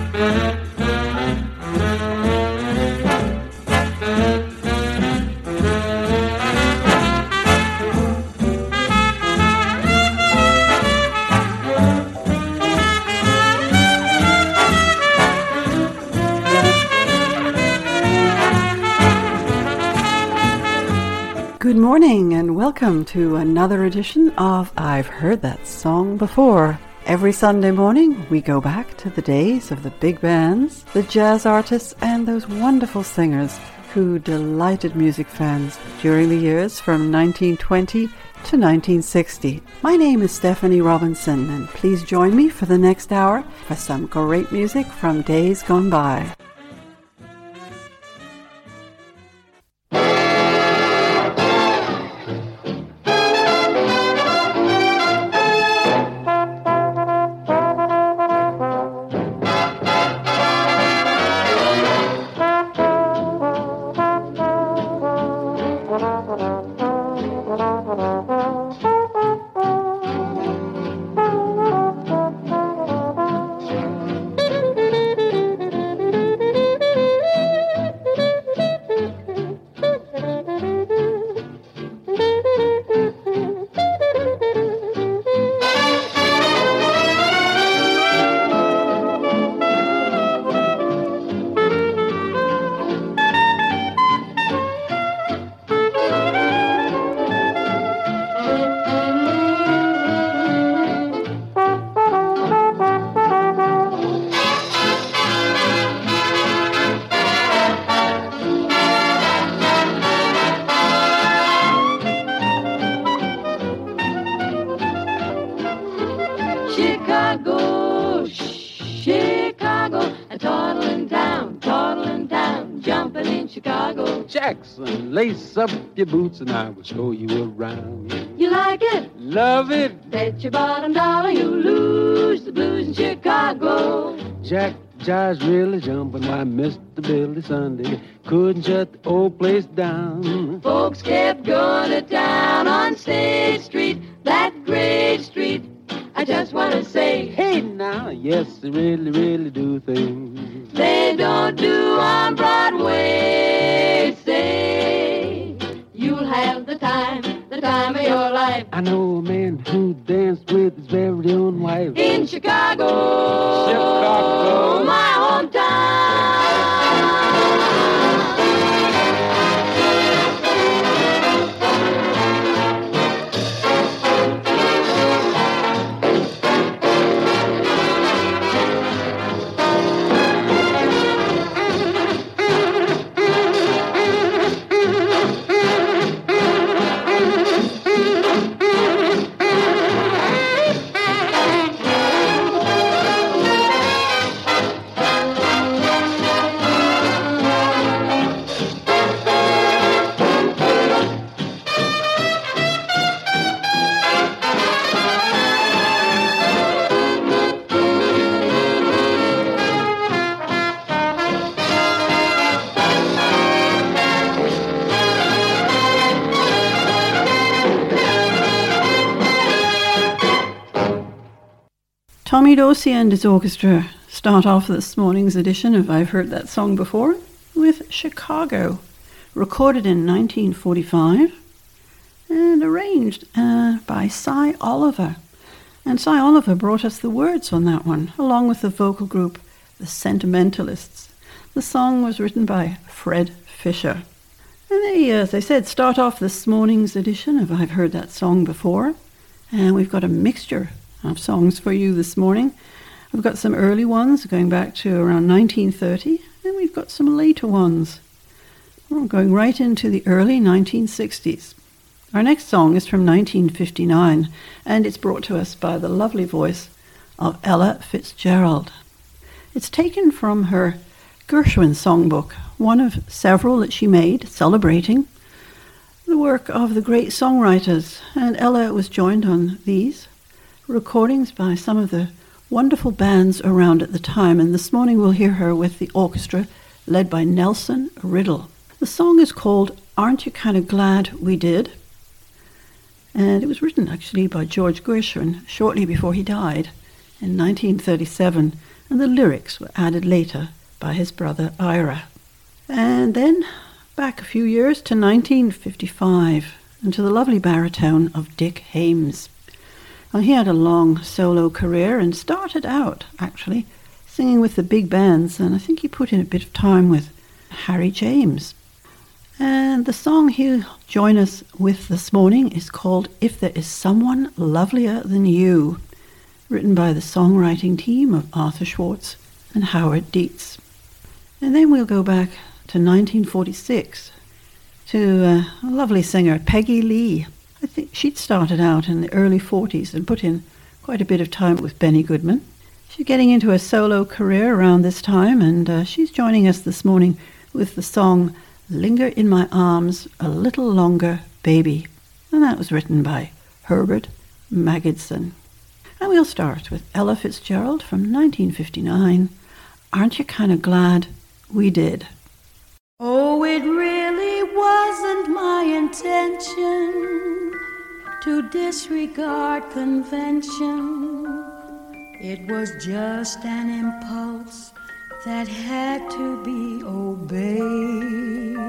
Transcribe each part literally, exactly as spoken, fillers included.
Good morning and welcome to another edition of I've Heard That Song Before. Every Sunday morning we go back to the days of the big bands, the jazz artists and those wonderful singers who delighted music fans during the years from nineteen twenty to nineteen sixty. My name is Stephanie Robinson and please join me for the next hour for some great music from days gone by. Lace up your boots and I will show you around. You like it? Love it. Bet your bottom dollar you lose the blues in Chicago. Jack Jive's really jumping. Why, Mister Billy Sunday couldn't shut the old place down. Folks kept going to town on State Street, that great street. I just want to say, hey now, yes, they really, really do things they don't do on Broadway. Say, you'll have the time, the time of your life. I know a man who danced with his very own wife in Chicago, Chicago, my hometown. Tommy Dorsey and his orchestra start off this morning's edition of I've Heard That Song Before with Chicago, recorded in nineteen forty-five and arranged uh, by Cy Oliver. And Cy Oliver brought us the words on that one, along with the vocal group The Sentimentalists. The song was written by Fred Fisher. And they, as I said, start off this morning's edition of I've Heard That Song Before. And we've got a mixture of songs for you this morning. I've got some early ones going back to around nineteen thirty, and we've got some later ones. We're going right into the early nineteen sixties. Our next song is from nineteen fifty-nine, and it's brought to us by the lovely voice of Ella Fitzgerald. It's taken from her Gershwin songbook, one of several that she made celebrating the work of the great songwriters, and Ella was joined on these recordings by some of the wonderful bands around at the time, and this morning we'll hear her with the orchestra led by Nelson Riddle. The song is called Aren't You Kind of Glad We Did? And it was written actually by George Gershwin shortly before he died in nineteen thirty-seven, and the lyrics were added later by his brother Ira. And then back a few years to nineteen fifty-five, and to the lovely baritone of Dick Haymes. Well, he had a long solo career and started out, actually, singing with the big bands, and I think he put in a bit of time with Harry James. And the song he'll join us with this morning is called If There Is Someone Lovelier Than You, written by the songwriting team of Arthur Schwartz and Howard Dietz. And then we'll go back to nineteen forty-six to uh, a lovely singer, Peggy Lee. I think she'd started out in the early forties and put in quite a bit of time with Benny Goodman. She's getting into a solo career around this time, and uh, she's joining us this morning with the song Linger in My Arms a Little Longer, Baby. And that was written by Herbert Magidson. And we'll start with Ella Fitzgerald from nineteen fifty-nine, Aren't You Kinda Glad We Did? Oh, it really wasn't my intention to disregard convention. It was just an impulse that had to be obeyed.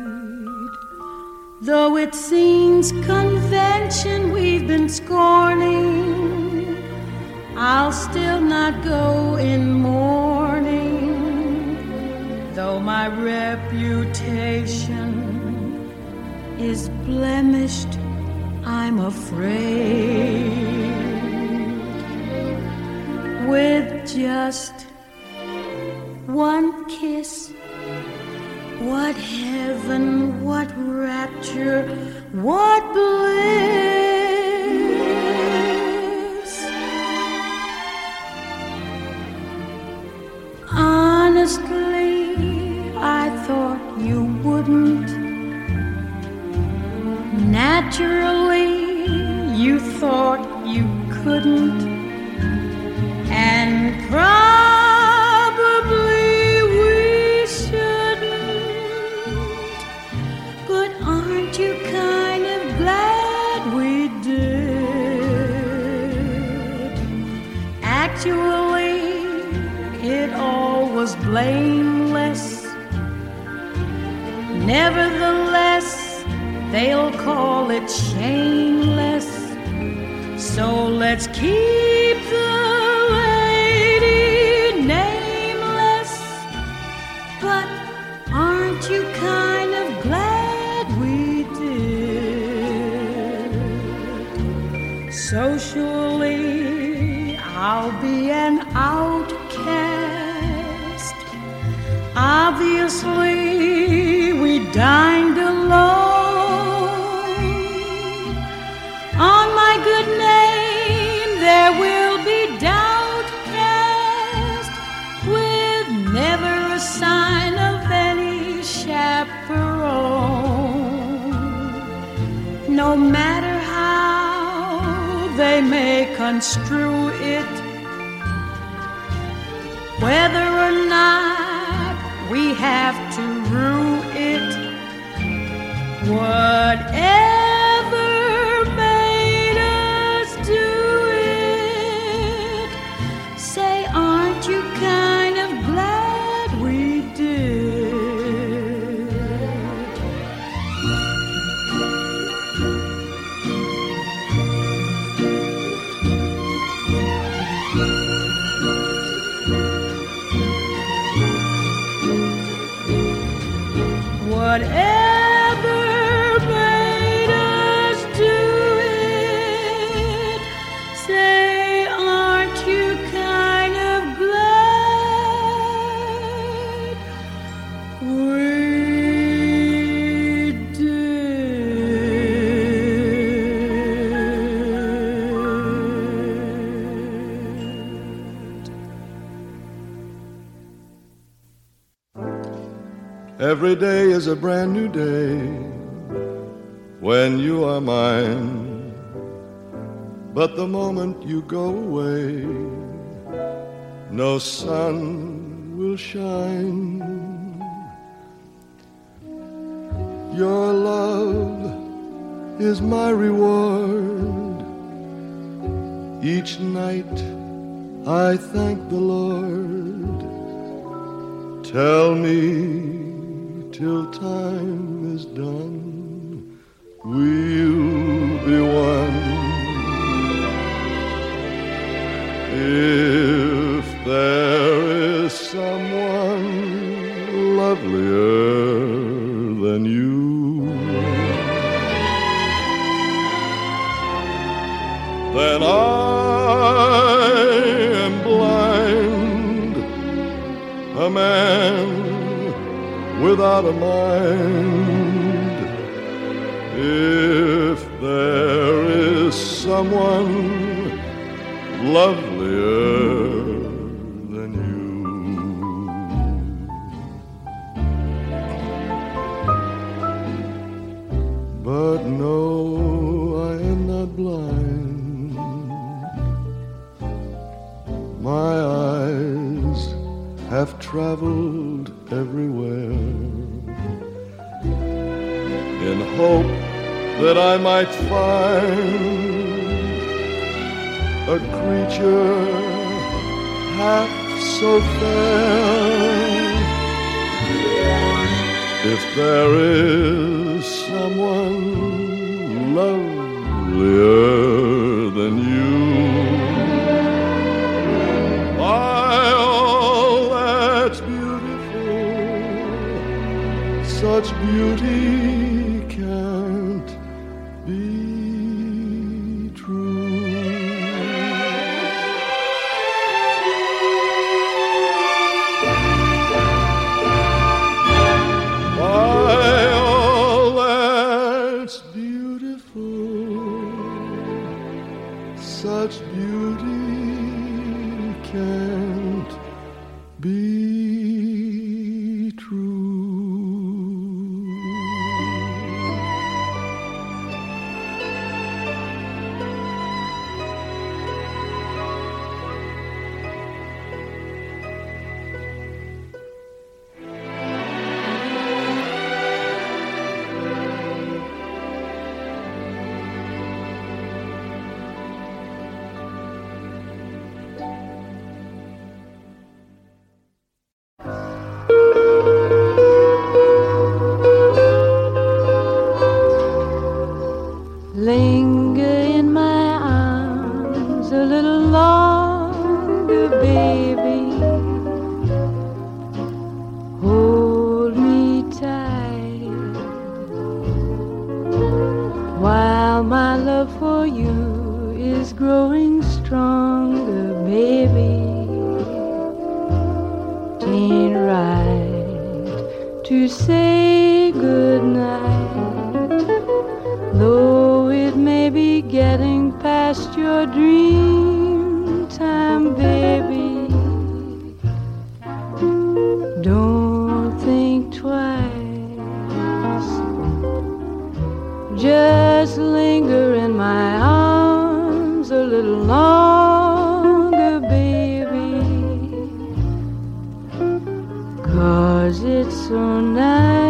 Though it seems convention we've been scorning, I'll still not go in mourning. Though my reputation is blemished, I'm afraid. With just one kiss, what heaven, what rapture, what bliss. Honestly, I thought you wouldn't. Naturally, you thought you couldn't. And probably we shouldn't. But aren't you kind of glad we did? Actually, it all was blameless. Nevertheless, they'll call it shameless. So let's keep the lady nameless. But aren't you kind of glad we did? Socially, I'll be an outcast. Obviously, we dined alone. On my good name, there will be doubt cast, with never a sign of any chaperone. No matter how they may construe it, whether or not we have to rue it, whatever made us do it, say, aren't you kind of glad we did? Whatever made us do it, say, aren't you kind of glad we Every day is a brand new day when you are mine. But the moment you go away, no sun will shine. Your love is my reward. Each night I thank the Lord Tell me till time is done, we'll be one. If there is someone lovelier than you, then I am blind, a man without a mind. If there is someone lovelier than you. But no, I am not blind. My eyes have traveled everywhere in hope that I might find a creature half so fair. If there is someone lovelier than you, by all that's beautiful, such beauty can't be true. Such beauty can't be true. Linger in my arms a little longer, baby. Hold me tight while my love for you is growing stronger, baby. Tain't right to say goodnight, though it may be getting past your dream time, baby. Don't think twice, just linger in my arms a little longer, baby, 'cause it's so nice.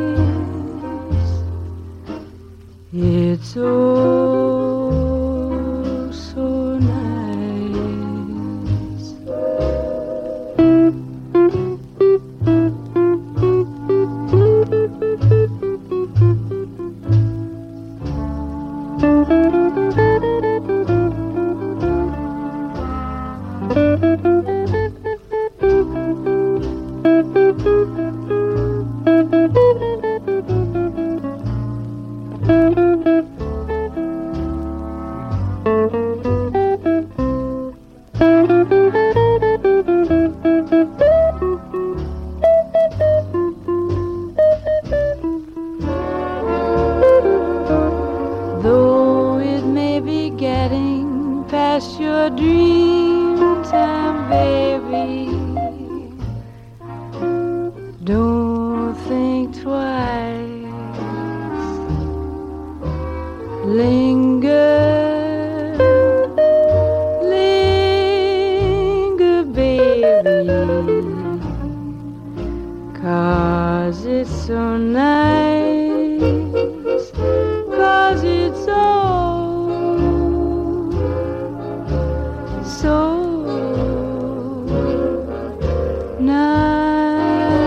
It's oh so nice. Though it may be getting past your dream time, baby, don't think twice. Linger, linger, baby, 'cause it's so nice, 'cause it's so, so nice.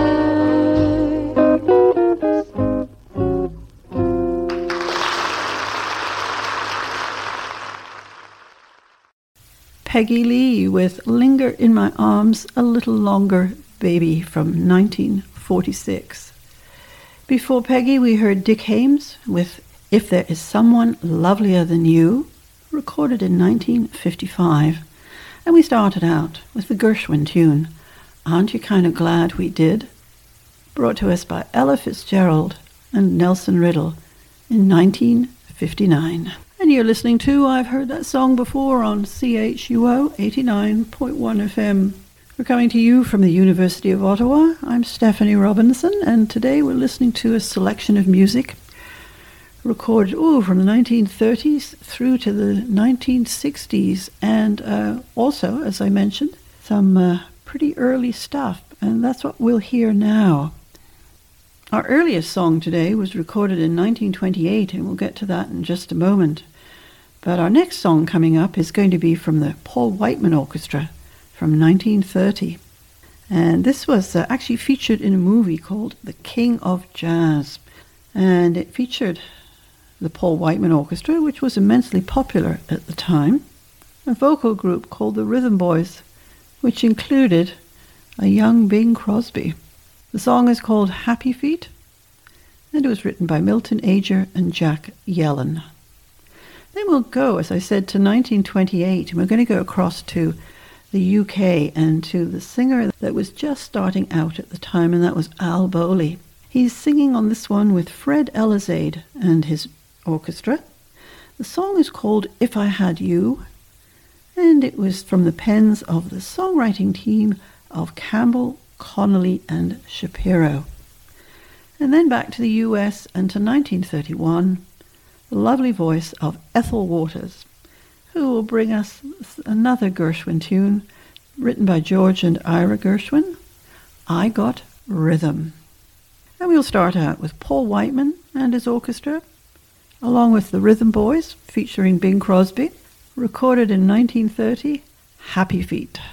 Peggy Lee with Linger in My Arms a Little Longer, Baby from nineteen forty-six. Before Peggy, we heard Dick Haymes with If There Is Someone Lovelier Than You, recorded in nineteen fifty-five. And we started out with the Gershwin tune, Aren't You Kind of Glad We Did?, brought to us by Ella Fitzgerald and Nelson Riddle in nineteen fifty-nine. And you're listening to I've Heard That Song Before on C H U O eighty-nine point one F M. We're coming to you from the University of Ottawa. I'm Stephanie Robinson, and today we're listening to a selection of music recorded oh, from the nineteen thirties through to the nineteen sixties, and uh, also, as I mentioned, some uh, pretty early stuff, and that's what we'll hear now. Our earliest song today was recorded in nineteen twenty-eight, and we'll get to that in just a moment. But our next song coming up is going to be from the Paul Whiteman Orchestra from nineteen thirty. And this was uh, actually featured in a movie called The King of Jazz. And it featured the Paul Whiteman Orchestra, which was immensely popular at the time, a vocal group called the Rhythm Boys, which included a young Bing Crosby. The song is called Happy Feet, and it was written by Milton Ager and Jack Yellen. Then we'll go, as I said, to nineteen twenty-eight, and we're going to go across to the U K and to the singer that was just starting out at the time, and that was Al Bowley. He's singing on this one with Fred Elizade and his orchestra. The song is called If I Had You, and it was from the pens of the songwriting team of Campbell, Connolly and Shapiro. And then back to the U S and to nineteen thirty-one, the lovely voice of Ethel Waters, who will bring us another Gershwin tune written by George and Ira Gershwin, I Got Rhythm. And we'll start out with Paul Whiteman and his orchestra, along with the Rhythm Boys featuring Bing Crosby, recorded in nineteen thirty, Happy Feet.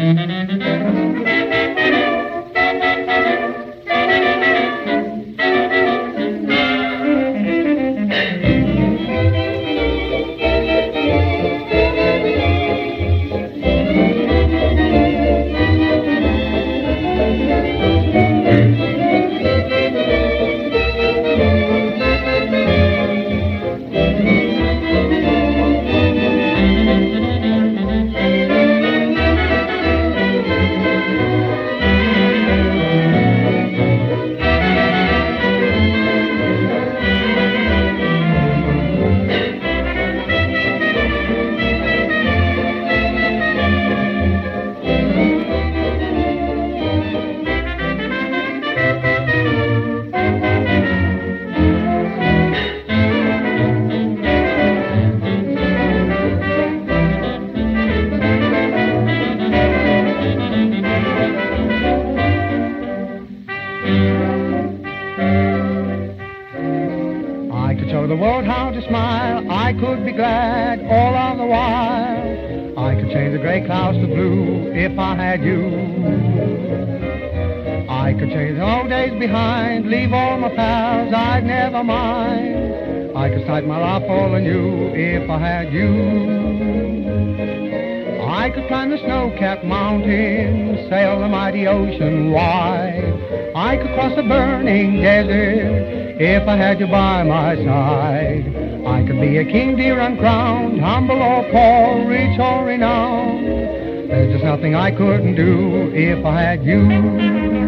My life all on you if I had you. I could climb the snow-capped mountains, sail the mighty ocean wide. I could cross the burning desert if I had you by my side. I could be a king, dear, uncrowned, humble or poor, rich or renowned. There's just nothing I couldn't do if I had you.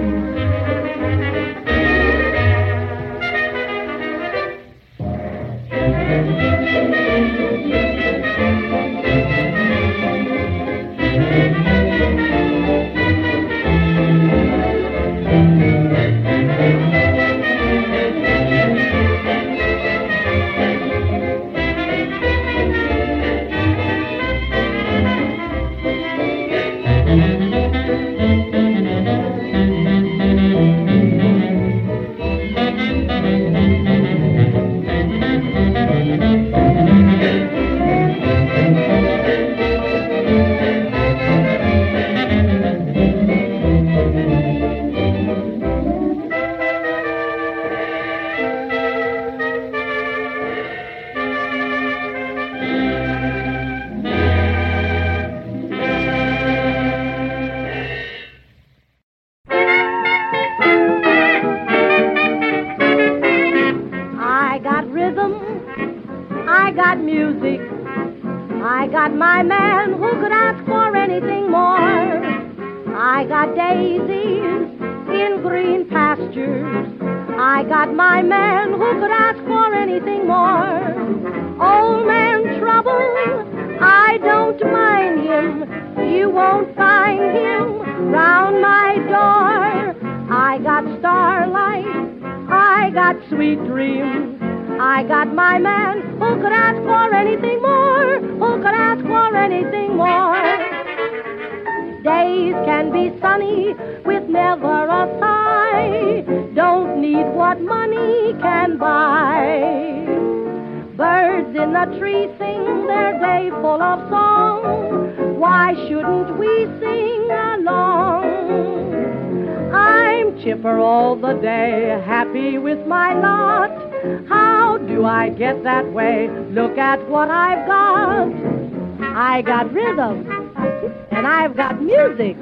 Chipper all the day, happy with my lot. How do I get that way? Look at what I've got. I got rhythm, and I've got music.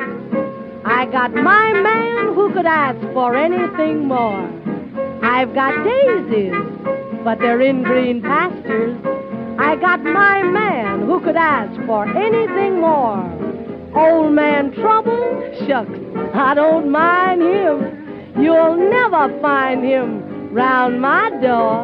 I got my man who could ask for anything more. I've got daisies, but they're in green pastures. I got my man who could ask for anything more. Old man Trouble, shucks, I don't mind him. You'll never find him round my door.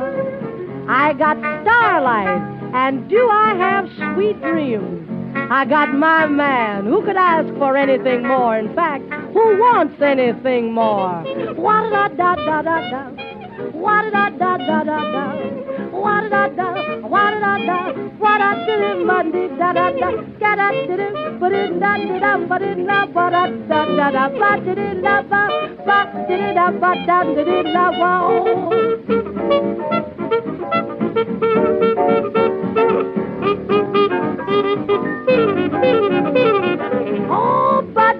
I got starlight, and do I have sweet dreams? I got my man who could ask for anything more. In fact, who wants anything more? Wa-da-da-da-da-da-da. Wa-da-da-da-da-da-da. Wa-da-da-da. Wa-da-da-da. Wa-da-da-da-da-da-da. Ga-da-da-da-ba-da-da-ba-da-da-da-ba-da-da-da-ba-da-da-da-ba-da-da-da-ba. Oh, but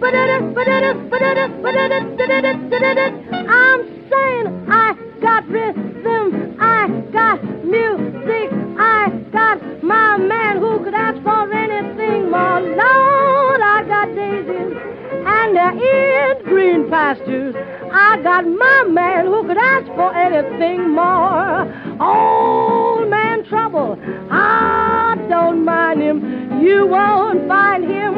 I'm saying I got rhythm, I got music, I got my man who could ask for anything more. Lord, I got daisies and they're in green pastures. I got my man who could ask for anything more. Old man Trouble, I don't mind him. You won't find him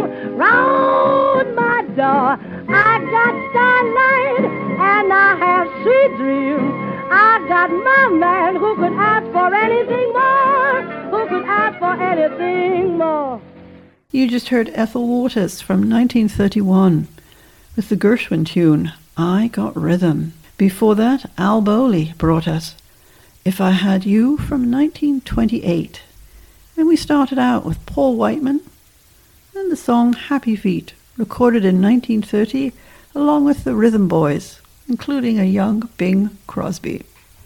round my door. I got starlight and I have sweet dreams. I got my man who could ask for anything more, who could ask for anything more. You just heard Ethel Waters from nineteen thirty-one with the Gershwin tune, I Got Rhythm. Before that, Al Bowley brought us If I Had You from nineteen twenty-eight. And we started out with Paul Whiteman and the song Happy Feet, recorded in nineteen thirty along with the Rhythm Boys, including a young Bing Crosby.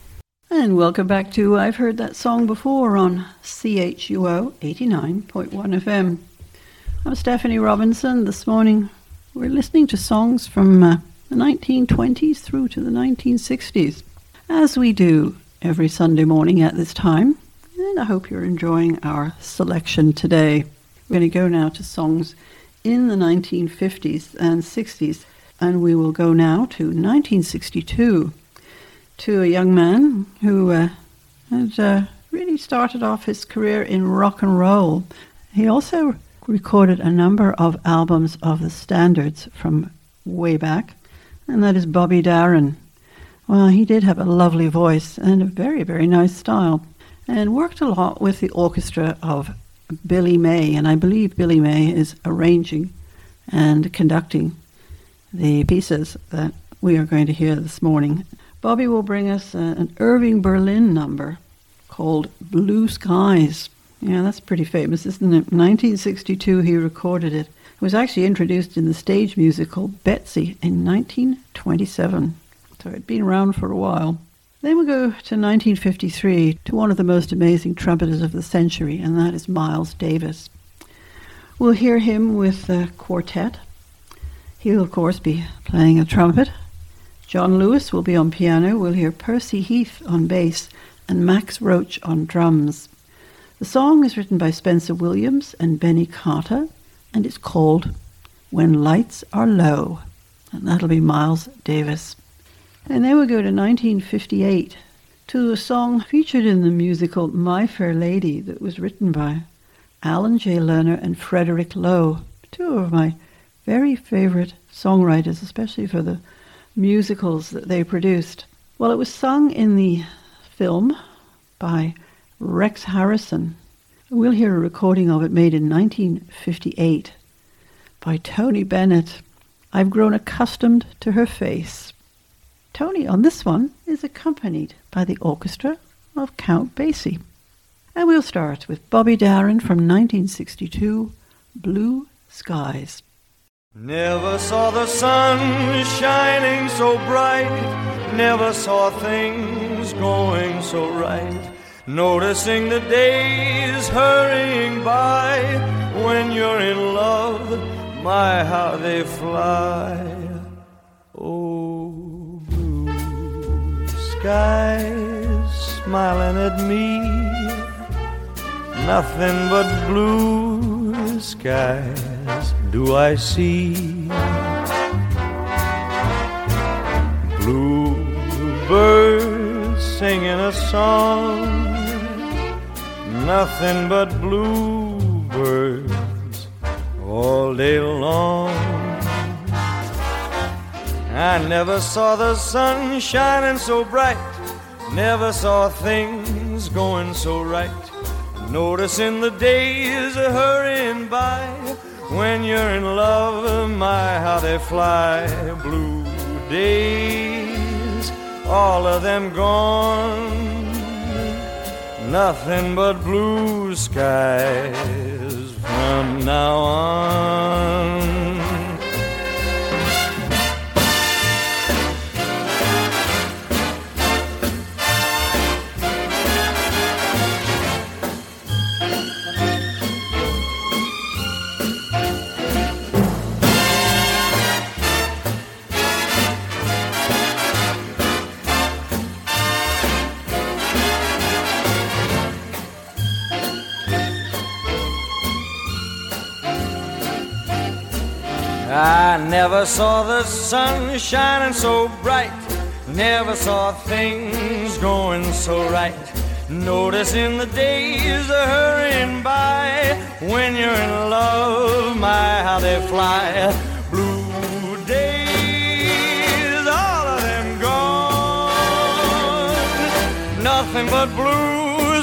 And welcome back to I've Heard That Song Before on C H U O eighty-nine point one F M. I'm Stephanie Robinson. This morning we're listening to songs from uh, the nineteen twenties through to the nineteen sixties, as we do every Sunday morning at this time. And I hope you're enjoying our selection today. We're going to go now to songs in the nineteen fifties and sixties, and we will go now to nineteen sixty-two, to a young man who uh, had uh, really started off his career in rock and roll. He also recorded a number of albums of the standards from way back, and that is Bobby Darin. Well, he did have a lovely voice and a very, very nice style, and worked a lot with the orchestra of Billy May, and I believe Billy May is arranging and conducting the pieces that we are going to hear this morning. Bobby will bring us uh, an Irving Berlin number called Blue Skies. Yeah, that's pretty famous, isn't it? nineteen sixty-two he recorded it. It was actually introduced in the stage musical Betsy in nineteen twenty-seven. So it'd been around for a while. Then we go to nineteen fifty-three, to one of the most amazing trumpeters of the century, and that is Miles Davis. We'll hear him with a quartet. He'll, of course, be playing a trumpet. John Lewis will be on piano. We'll hear Percy Heath on bass and Max Roach on drums. The song is written by Spencer Williams and Benny Carter, and it's called When Lights Are Low, and that'll be Miles Davis. And then we go to nineteen fifty-eight, to a song featured in the musical My Fair Lady that was written by Alan J. Lerner and Frederick Lowe, two of my very favorite songwriters, especially for the musicals that they produced. Well, it was sung in the film by Rex Harrison. We'll hear a recording of it made in nineteen fifty-eight by Tony Bennett. I've grown accustomed to her face. Tony on this one is accompanied by the orchestra of Count Basie. And we'll start with Bobby Darin from nineteen sixty-two, Blue Skies. Never saw the sun shining so bright, never saw things going so right, noticing the days hurrying by. When you're in love, my how they fly. Oh, blue skies smiling at me, nothing but blue skies do I see. Blue birds singing a song, nothing but bluebirds all day long. I never saw the sun shining so bright, never saw things going so right, noticing the days are hurrying by. When you're in love, my how they fly. Blue days, all of them gone, nothing but blue skies from now on. I never saw the sun shining so bright, never saw things going so right. Noticing the days are hurrying by, when you're in love, my, how they fly. Blue days, all of them gone, nothing but blue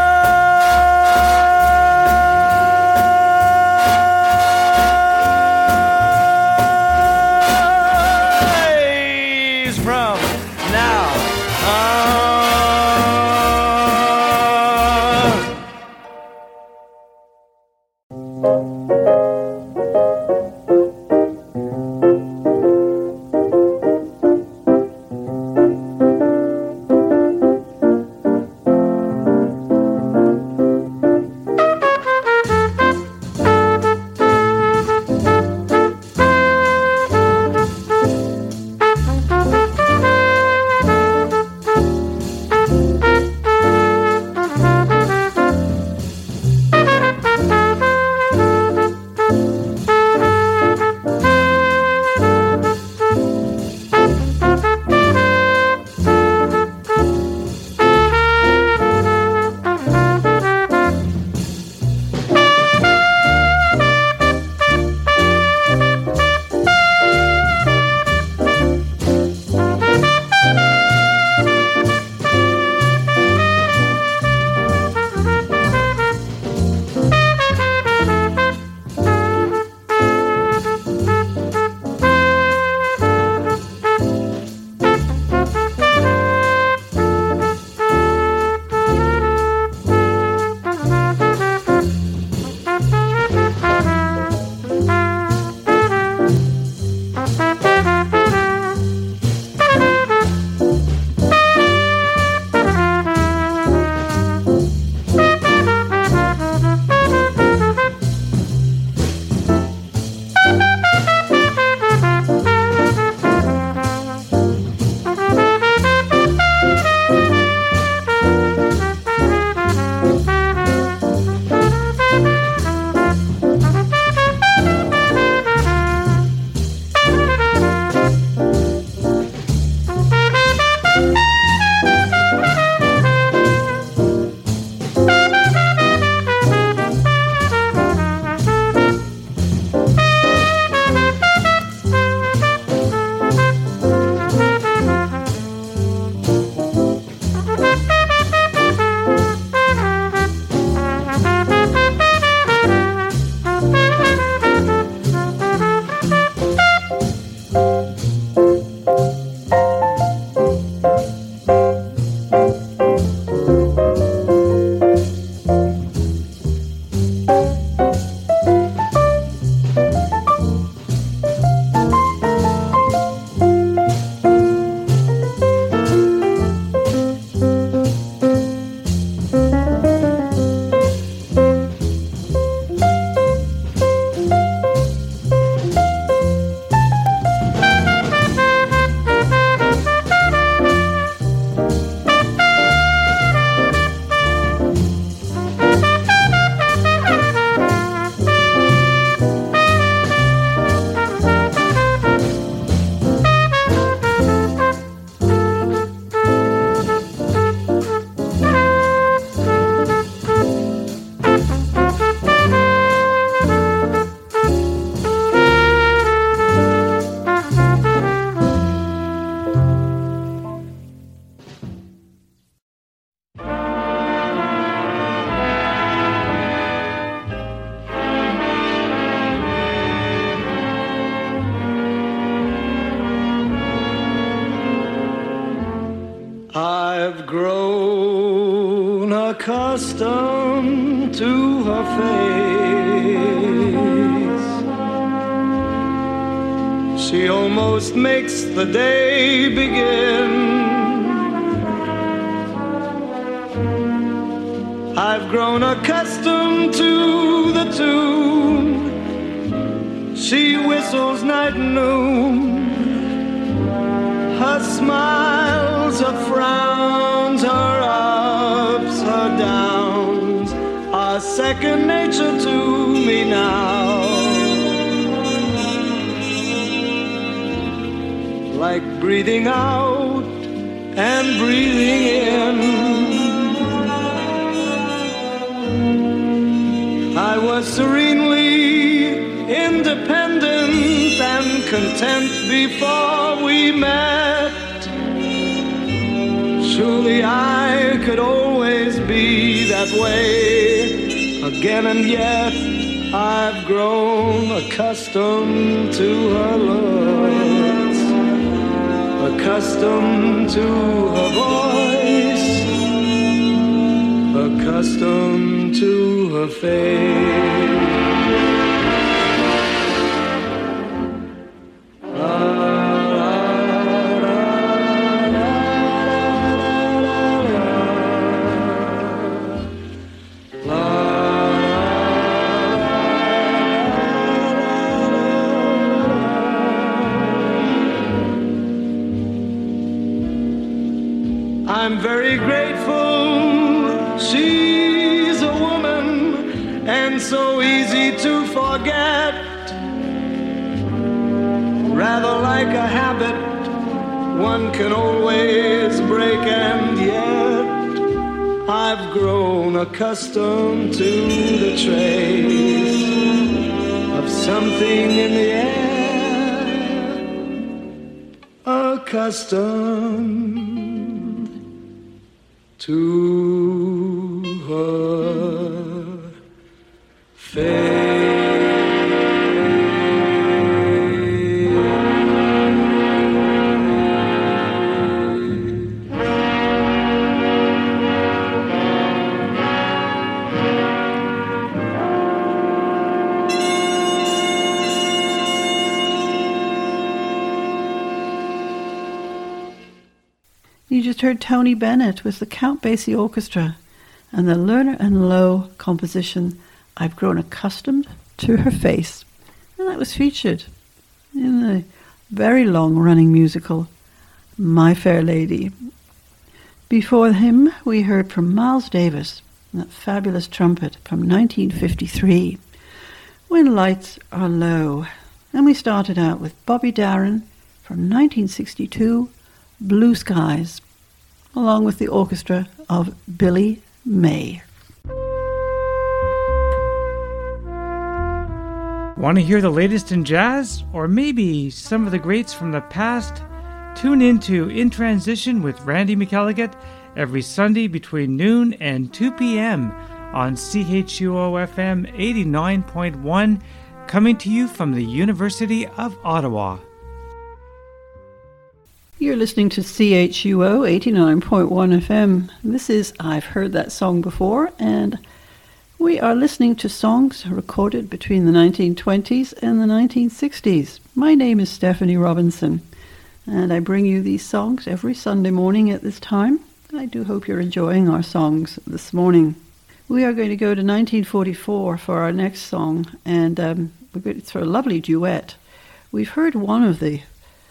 skies from now on. I've grown accustomed to her face. She almost makes the day begin. I've grown accustomed to the tune she whistles night and noon. Her smiles, her frowns, her ups, her downs are second nature to me now. like breathing out and breathing in. I was serenely independent and content before we met. Truly I could always be that way again, and yet I've grown accustomed to her looks, accustomed to her voice, accustomed to her face. I'm very grateful she's a woman and so easy to forget. Rather like a habit one can always break, and yet I've grown accustomed to the trace of something in the air, accustomed to her face. You just heard Tony Bennett with the Count Basie Orchestra and the Lerner and Loewe composition, I've Grown Accustomed to Her Face. And that was featured in the very long-running musical, My Fair Lady. Before him, we heard from Miles Davis, that fabulous trumpet from nineteen fifty-three, When Lights Are Low. And we started out with Bobby Darin from nineteen sixty-two, Blue Skies, along with the orchestra of Billy May. Want to hear the latest in jazz, or maybe some of the greats from the past? Tune in to In Transition with Randy McElligott every Sunday between noon and two p.m. on C H U O F M eighty-nine point one, coming to you from the University of Ottawa. You're listening to C H U O eighty-nine point one F M. This is I've Heard That Song Before, and we are listening to songs recorded between the nineteen twenties and the nineteen sixties. My name is Stephanie Robinson, and I bring you these songs every Sunday morning at this time. I do hope you're enjoying our songs this morning. We are going to go to nineteen forty-four for our next song, and um, we're going to, it's a lovely duet. We've heard one of the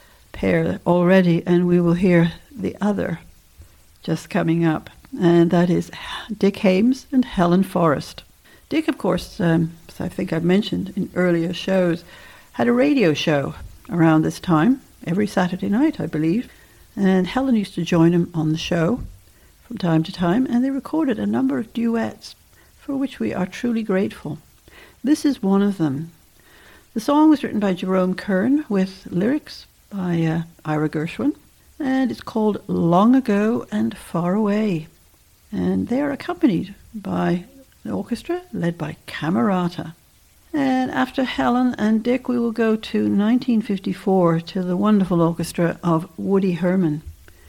pair already, and we will hear the other just coming up, and that is Dick Haymes and Helen Forrest. Dick, of course, um, as I think I've mentioned in earlier shows, had a radio show around this time, every Saturday night, I believe, and Helen used to join him on the show from time to time, and they recorded a number of duets for which we are truly grateful. This is one of them. The song was written by Jerome Kern with lyrics by uh, Ira Gershwin, and it's called Long Ago and Far Away. And they are accompanied by the orchestra led by Camerata. And after Helen and Dick, we will go to nineteen fifty-four to the wonderful orchestra of Woody Herman.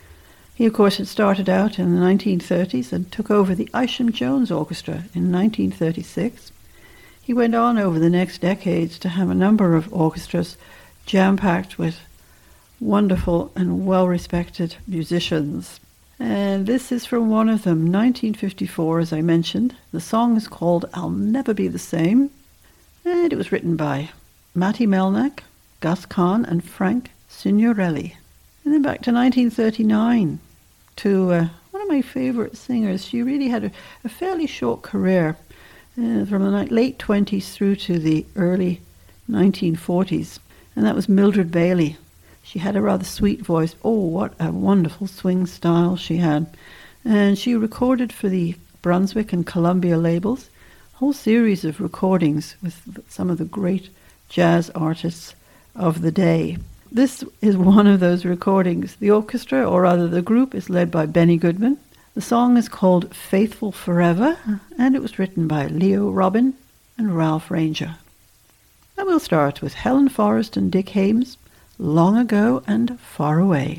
He, of course, had started out in the nineteen thirties and took over the Isham Jones Orchestra in nineteen thirty-six. He went on over the next decades to have a number of orchestras jam-packed with wonderful and well-respected musicians. And this is from one of them, nineteen fifty-four, as I mentioned. The song is called I'll Never Be the Same, and it was written by Matty Melnick, Gus Kahn, and Frank Signorelli. And then back to nineteen thirty-nine, to uh, one of my favorite singers. She really had a, a fairly short career, uh, from the late twenties through to the early nineteen forties, and that was Mildred Bailey. She had a rather sweet voice. Oh, what a wonderful swing style she had. And she recorded for the Brunswick and Columbia labels a whole series of recordings with some of the great jazz artists of the day. This is one of those recordings. The orchestra, or rather the group, is led by Benny Goodman. The song is called Faithful Forever, and it was written by Leo Robin and Ralph Ranger. And we'll start with Helen Forrest and Dick Hames, Long Ago and Far Away.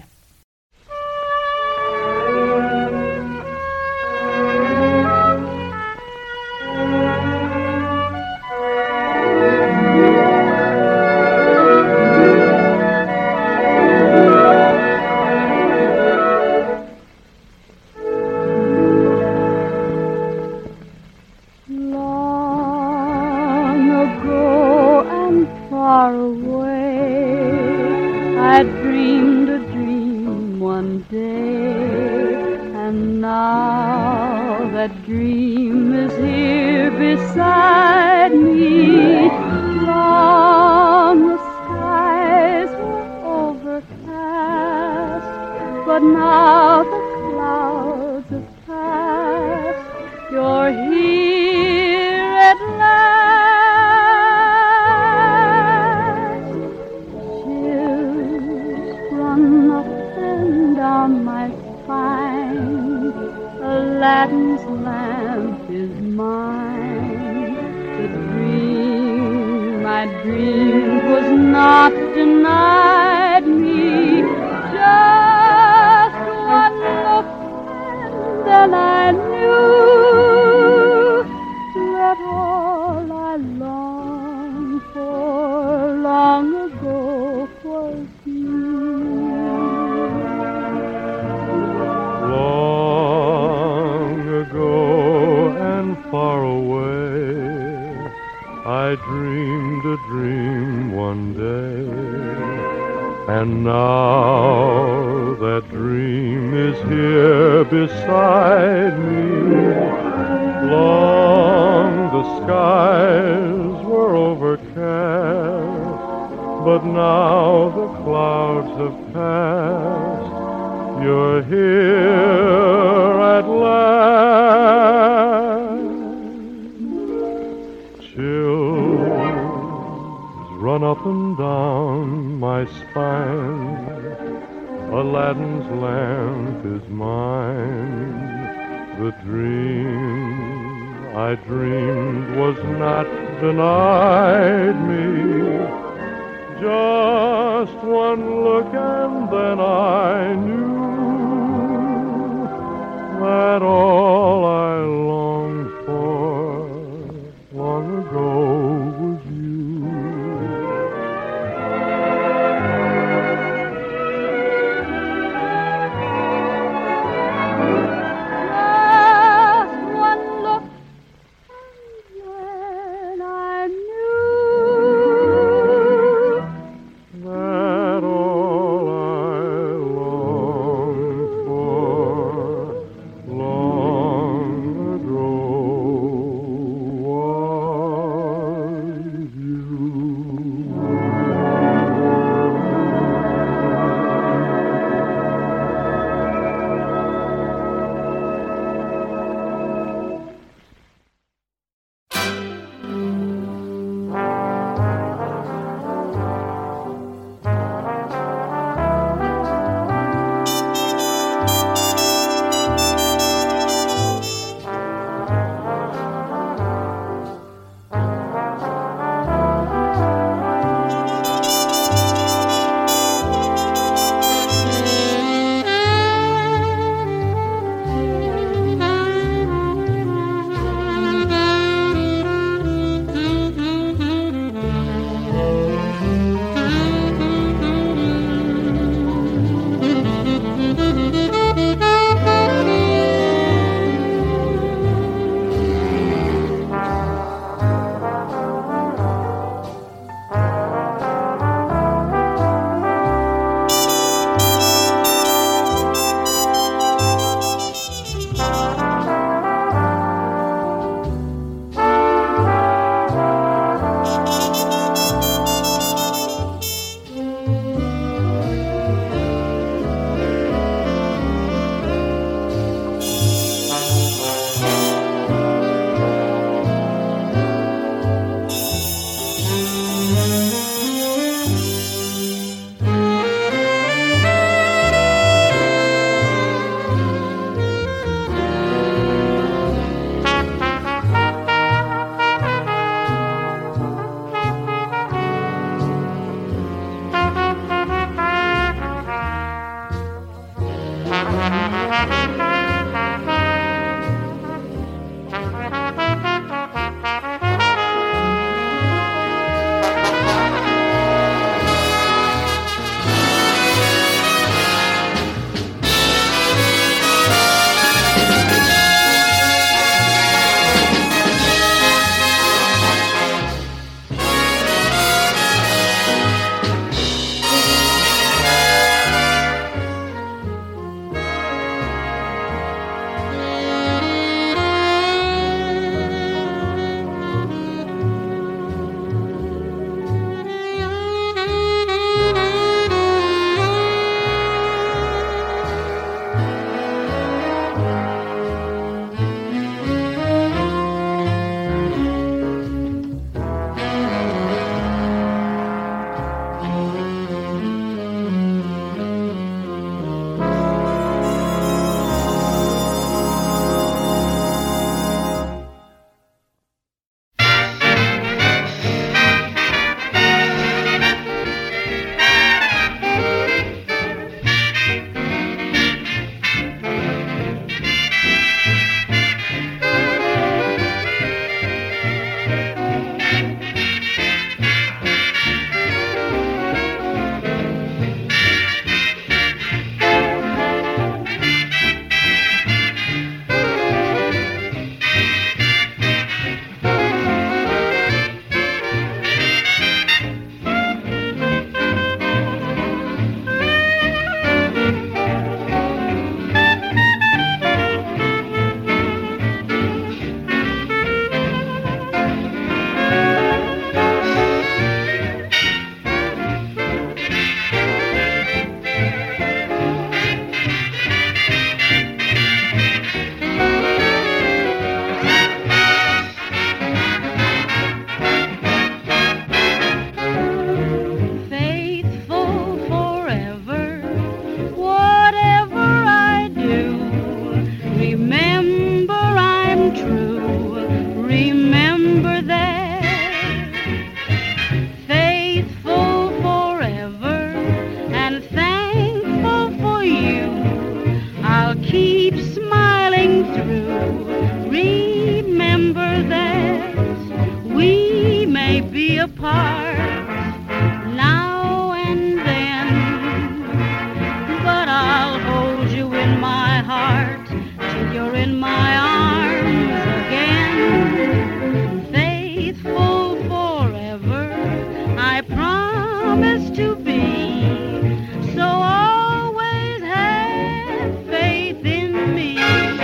apart now and then, but I'll hold you in my heart till you're in my arms again. Faithful forever, I promise to be, so always have faith in me.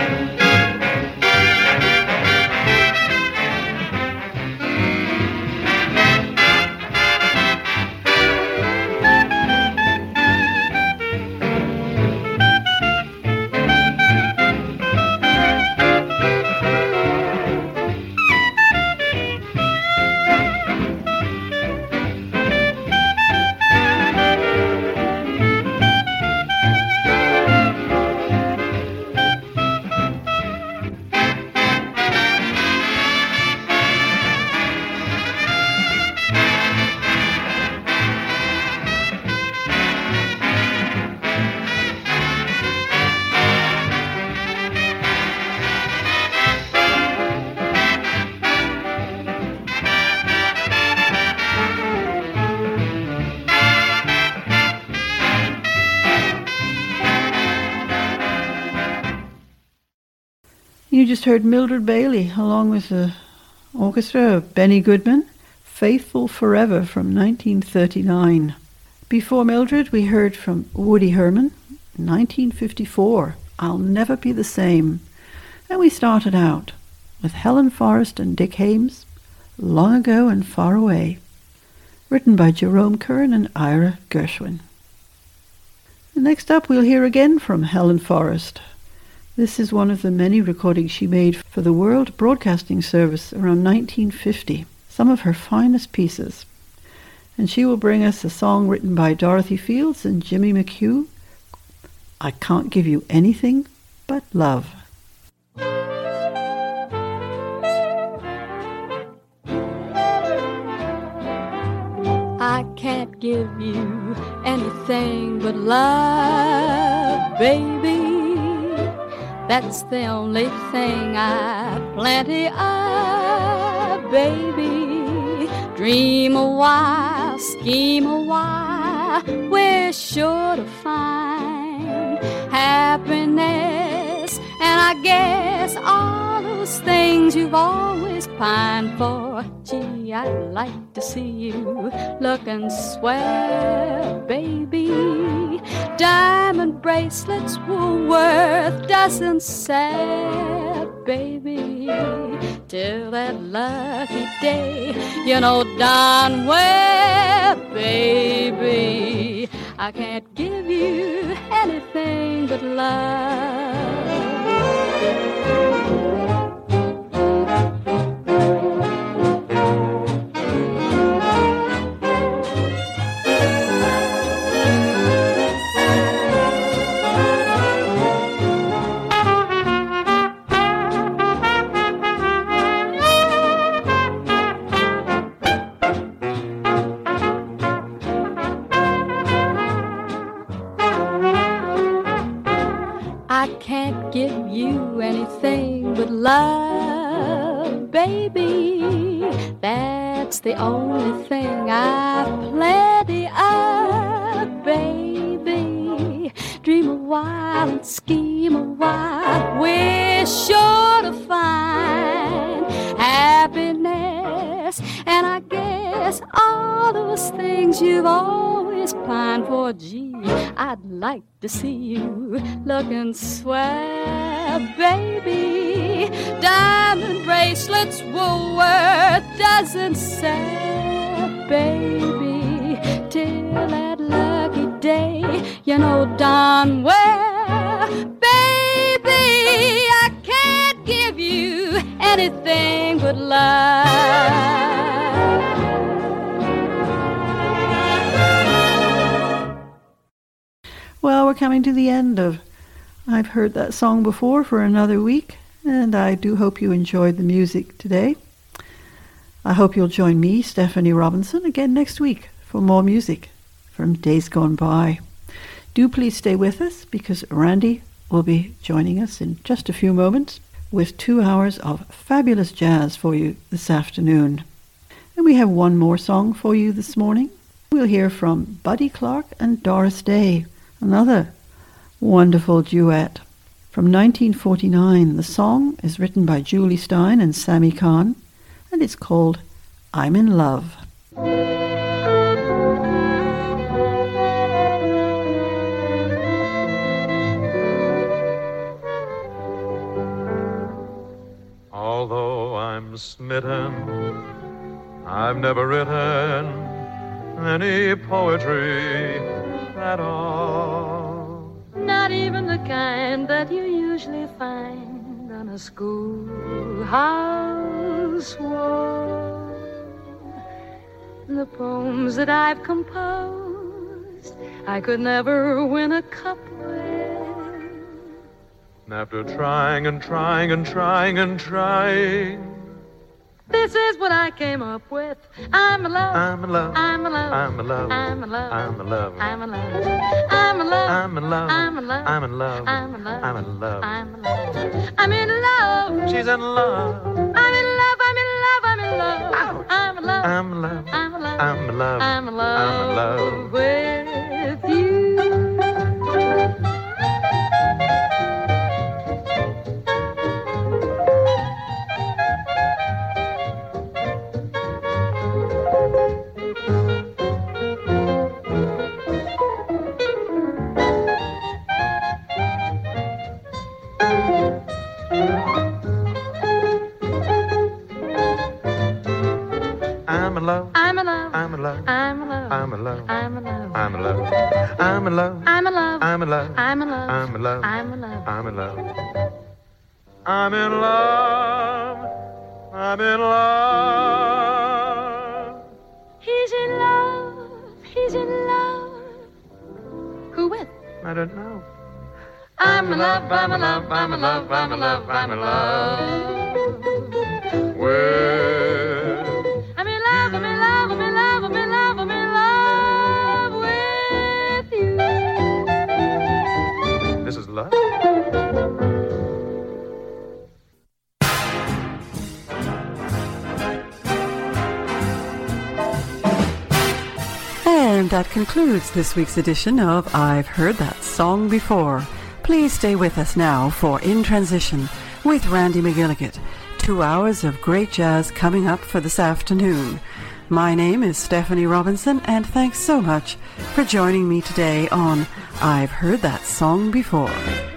You just heard Mildred Bailey along with the orchestra of Benny Goodman, Faithful Forever from nineteen thirty-nine. Before Mildred, we heard from Woody Herman, nineteen fifty-four, I'll Never Be the Same. And we started out with Helen Forrest and Dick Hames, Long Ago and Far Away, written by Jerome Kern and Ira Gershwin. And next up, we'll hear again from Helen Forrest. This is one of the many recordings she made for the World Broadcasting Service around nineteen fifty, some of her finest pieces. And she will bring us a song written by Dorothy Fields and Jimmy McHugh, I Can't Give You Anything But Love. I can't give you anything but love, baby. That's the only thing I've plenty of, baby. Dream a while, scheme a while, we're sure to find happiness. And I guess all those things you've always pined for. Gee, I'd like to see you looking swell, baby. Diamond bracelets were worth dozens set, baby. Till that lucky day, you know darn well, baby, I can't give you anything but love. I can't give you anything but love, baby. That's the only thing I've plenty of, baby. Dream a while and scheme a while, we're sure to find happiness. And I guess all those things you've always pined for, gee, I'd like to see you looking swell, baby. Diamond bracelets were worth dozens set, baby. Till that lucky day, you know darn well, baby, I can't give you anything but love. Well, we're coming to the end of I've Heard That Song Before for another week, and I do hope you enjoyed the music today. I hope you'll join me, Stephanie Robinson, again next week for more music from days gone by. Do please stay with us because Randy will be joining us in just a few moments with two hours of fabulous jazz for you this afternoon. And we have one more song for you this morning. We'll hear from Buddy Clark and Doris Day, another wonderful duet. From nineteen forty-nine, the song is written by Julie Stein and Sammy Kahn, and it's called I'm in Love. Although I'm smitten, I've never written any poetry at all. Not even the kind that you usually find on a schoolhouse wall. The poems that I've composed, I could never win a cup with. And after trying and trying and trying and trying, this is what I came up with. I'm in love. I'm in love. I'm in love. I'm in love. I'm in love. I'm in love. I'm in love. I'm in love. I'm in love. I'm in love. I'm in love. I'm in love. I'm in love. I'm in love. I'm in love. She's in love. I'm in love. I'm in love. I'm in love. I'm in love. I'm in love. I'm in love. I'm in love. I'm in love. I'm in love with you. I'm in love. I'm in love. I'm in love. I'm in love. I'm in love. I'm in love. I'm in love. I'm in love. I'm in love. I'm in love. I'm in love. I'm in love. I'm in love. I'm in love. I'm in love. I'm in love. He's in love. He's in love. Who with? I don't know. I'm in love. I'm in love. I'm in love. I'm in love. I'm in love. With I'm in love. I'm in love. I'm in love. I'm in love. I'm in love with you. This is love. And that concludes this week's edition of I've Heard That Song Before. Please stay with us now for In Transition with Randy McGilligan. Two hours of great jazz coming up for this afternoon. My name is Stephanie Robinson, and thanks so much for joining me today on I've Heard That Song Before.